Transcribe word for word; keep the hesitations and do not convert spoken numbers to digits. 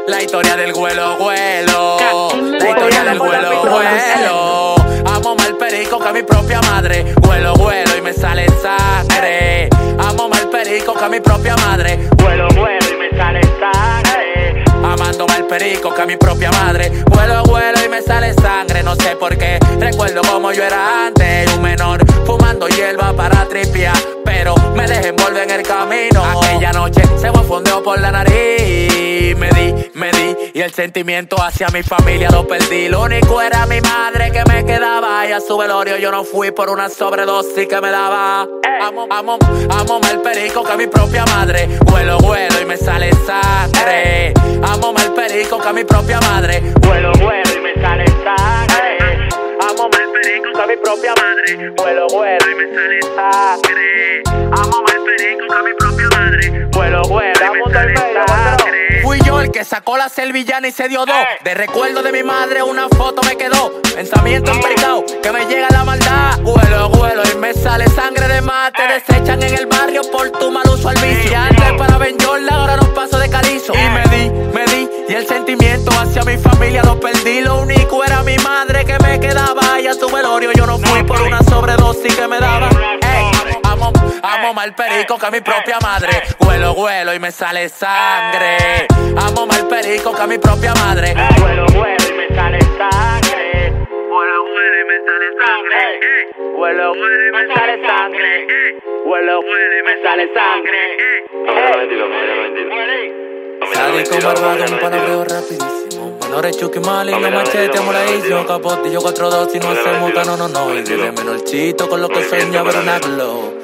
La historia del güelo, güelo. La historia del güelo, güelo. Amo mal perico que a mi propia madre. Güelo, güelo y me sale sangre. Amo mal perico que a mi propia madre. Güelo, güelo y me sale sangre. Amando mal perico que a mi propia madre. Güelo, güelo y me sale sangre. No sé por qué, recuerdo como yo era antes. Un menor fumando hierba para tripear, pero me dejé envolver en el camino. Aquella noche se me fondeó por la nariz. Me di, me di, y el sentimiento hacia mi familia lo perdí. Lo único era mi madre que me quedaba, y a su velorio yo no fui por una sobredosis que me daba. Amo, amo, amo mal perico que a mi propia madre. Huelo, huelo y me sale sangre. Amo mal perico que a mi propia madre. Huelo, huelo y me sale sangre. Amo mal perico que a mi propia madre. Huelo, huelo y me sale sangre. Amo mal perico que a mi propia madre. Huelo, huelo y me sale sangre. Fui yo el que sacó la servillana y se dio dos. De recuerdo de mi madre una foto me quedó. Pensamiento empericado que me llega la maldad. Huelo, huelo y me sale sangre de más. Te desechan en el barrio por tu mal uso al vicio. Y antes para Ben Jordan, ahora no paso de calizo. Y me di, me di, y el sentimiento hacia mi familia lo perdí. Lo único era mi madre que me quedaba, y a su velorio yo no fui por una sobredosis que me daba. Ey, amo, amo mal perico que a mi propia madre. Huelo, huelo y me sale sangre. Amo mal perico que a mi propia madre. Huelo, huelo y me sale sangre. Huelo, huelo y me sale sangre. Huelo, huelo y me sale sangre. Huelo, huelo y me sale sangre. Salí con barbado, un palabreo rapidísimo. Menores chuki mal y no machete, moradillo. Capotillo cuatro dos y no hacemos no, no, no. Y de menorchito con lo que soñaba era una glow.